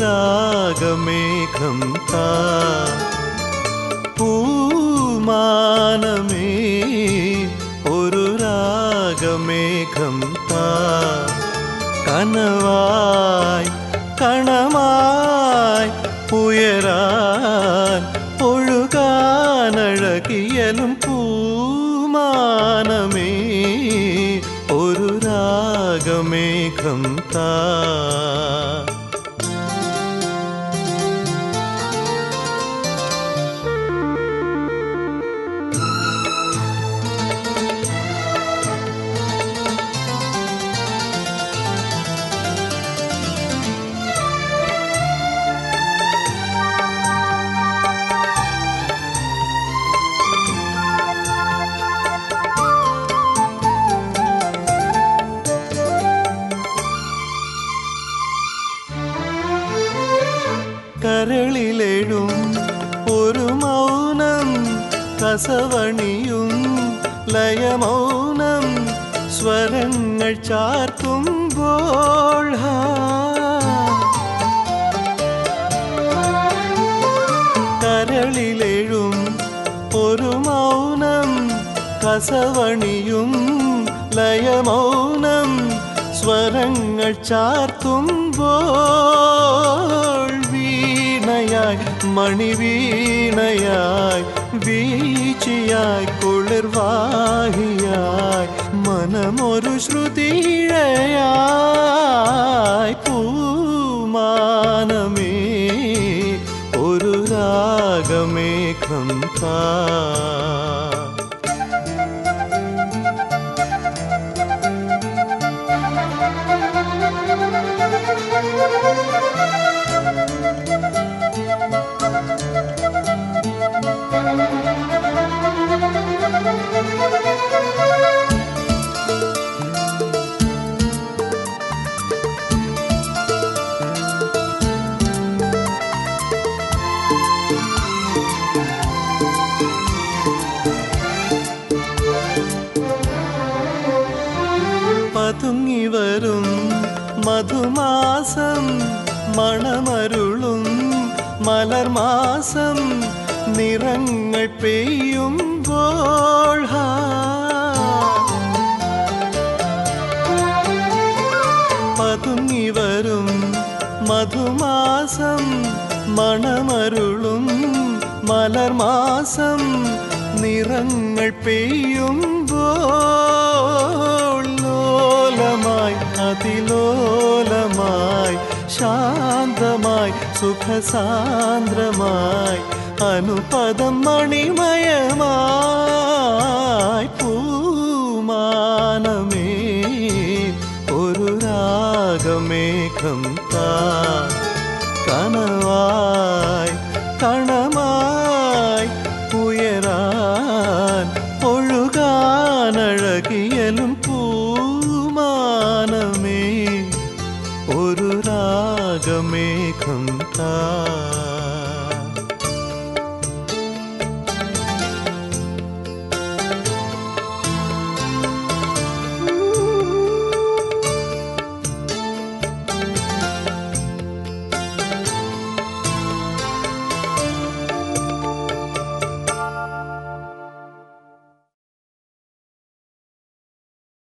രാഗമേഘം താ പൂമാനമേ ഒരു രാഗമേഘം താ കനവായി കണമായി ഉയരാൻ ഒഴുകാനഴകിയലും പൂമാനമേ ഒരു രാഗമേഘം താ കരളിലെഴും ഒരു മൗനം കസവണിയും ലയമൗനം സ്വരങ്ങൾ ചാർത്തുമ്പോൾ കരളിലെഴും ഒരു മൗനം കസവണിയും ലയമൗനം സ്വരങ്ങൾ ചാർത്തുമ്പോൾ വീണയായി മണിവീണയായി വീച്ചിയായി കുളിർവാഹിയായി മനമൊരു ശ്രുതിഴയായി പൂമാനമേ ഒരു രാഗമേഘം താ പതുങ്ങിവരും മധുമാസം മണമരുളും മലർമാസം നിറങ്ങൾ പെയ്യുമ്പോൾ പതുങ്ങിവരും മധുമാസം മണമരുളും മലർമാസം നിറങ്ങൾ പെയ്യുമ്പോൾ ലോലമായി അതിലോലമായി ശാന്തമായി സുഖസാന്ദ്രമായി അനുപദം മണിമയമായി പൂമാനമേ ഒരു രാഗമേഘം താ കനവായി കണമായി ഉയരാൻ ഒഴുകാനഴകിയലും പൂമാനമേ ഒരു രാഗമേഘം താ